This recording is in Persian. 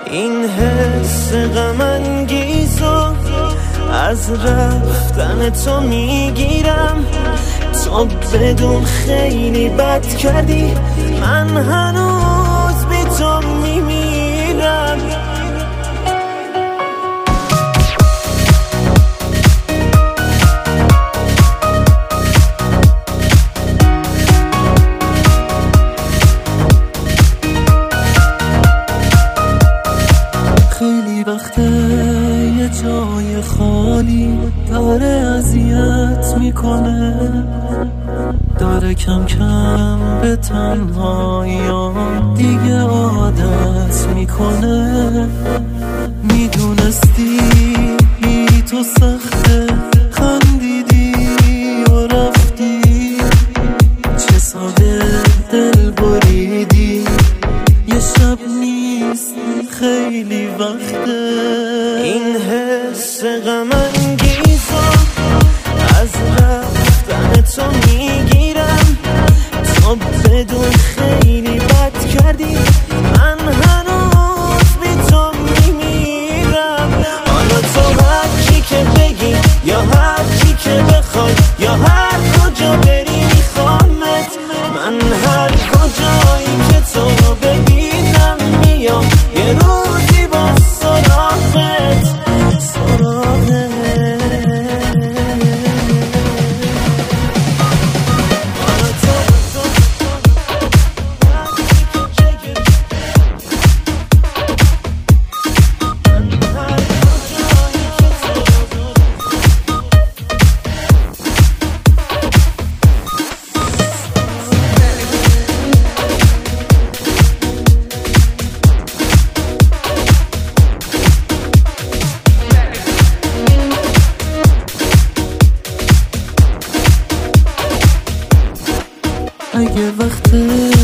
این حس غم انگیزو از رفتن تو میگیرم. تو بدون خیلی بد کردی، من هنوز بی تو میمیرم. خیلی وقته یه جای خالی داره اذیت میکنه، داره کم کم به تنهاییام دیگه عادت میکنه. میدونستی بی تو سخته، خندیدی و رفتی، چه ساده دل بریدی. یه شب نیست خیلی وقته این حس غم انگیزو از رفتن تو میگیرم. تو بدون خیلی بد کردی، من هنوز بی تو میمیرم. حالا تو هر چی که بگی یا هر چی که بخوای یا هر کجا بری میخوامت. من هر کجایی که تو ببینم میام یه روزی با سراغت. اگه وقت